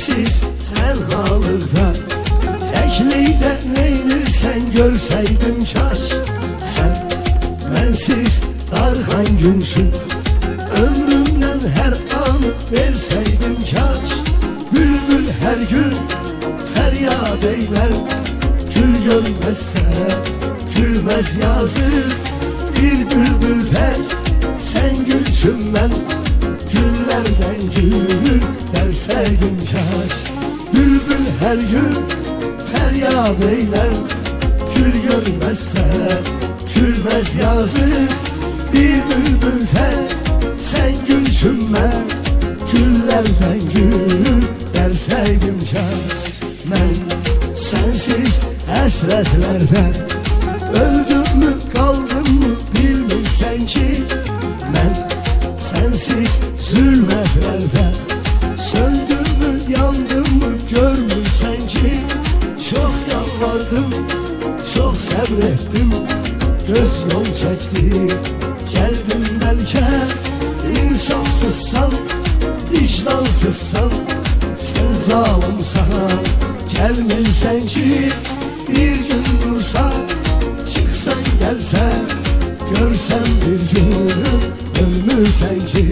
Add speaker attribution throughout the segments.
Speaker 1: sensiz tenhalıkta, teklikdə neynirsən görsəydim kaş. Sən mənsiz darğan günsün, ömrümdən hər anı versəydim kaş. Bülbül hər gün fəryad eylər, gül görməzsə gülməz yazır. Bir bülbül tək sən gülsün, mən güllərdən gül dersəydim kaş. Bülbül hər gün fəryad eylər, gül görməzsə gülməz yazır. Bir bülbül tək sən gülsün, mən güllərdən gül dersəydim kaş. Mən sensiz həsrətlərdə öldüm mü qaldım mı bilmirsən ki. Mən sensiz zülmətlərdə söndüm mü yandım mı görmürsən ki. Çox yalvardım, çox səbr etdim, göz yol çəkdi gəldim. Bəlkə insafsızsan, vicdansızsan, sen zalimsan, gelmirsən ki. Bir gün dursan, çıksan gelsen, görsen bir gün ölmürsən ki.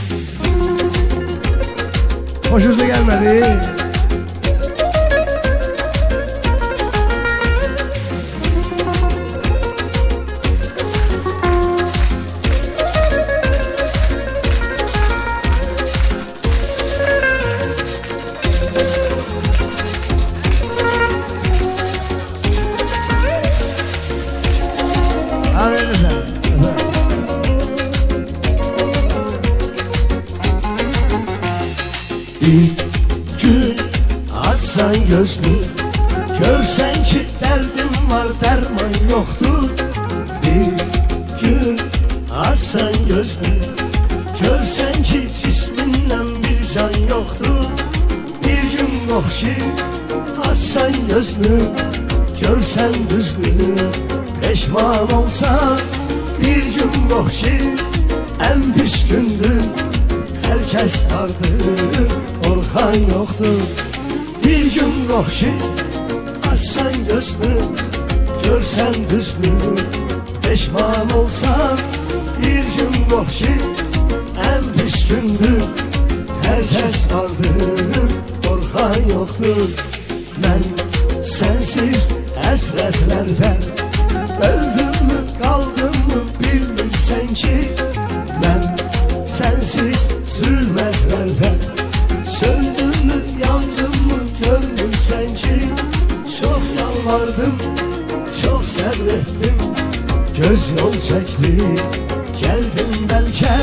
Speaker 1: Hoşunuza gelmedi? Bir gün açsan gözlü, görsen ki derdim var derman yoktur. Bir gün açsan gözlü, görsen ki cisminden bir can yoktur. Bir gün yok ki açsan gözlü, görsen düzlü, peşman olsan. Bir gün yok ki en pis gündür, herkes vardır, korkan yoktur. Bir gün yok ki açsan gözlü, görsen düzlü, peşman olsan. Bir gün yok ki en pis gündür, herkes vardır, korkan yoktur. Ben sensiz həsrətlərdə öldüm mü qaldım mı bilmirsən ki. Ben sensiz zulmetlerde söndüm mü yandım mı görmürsən ki. Çok yalvardım, çok sabrettim, göz yol çekti geldim. Belki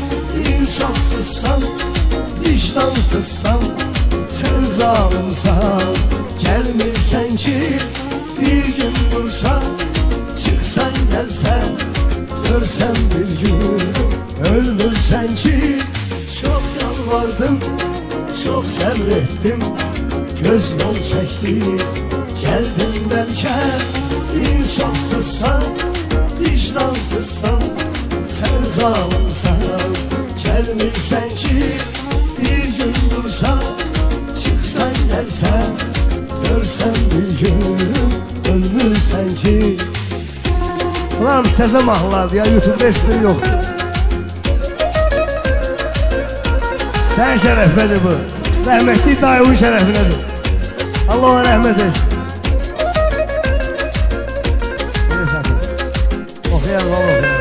Speaker 1: insafsızsan, vicdansızsan, sen zalimsan, gelmirsən ki. Bir gün dursan, çıksan gelsen, görsen bir gün ölmürsən ki. Çok yalvardım, çok sabrettim, göz yol çekti geldim. Belki insafsızsan, vicdansızsan, sen zalimsan, gelmirsən ki. Bir gün dursan, çıksan gelsen, görsen bir gün ölmürsən ki. Ulan təzə mahnılardı ya, YouTube'da hiçbiri yoktu. Sen şereflidir bu. Rahmetli dayımın şereflidir. Allah ona rahmet etsin. Okuyalım, okuyalım.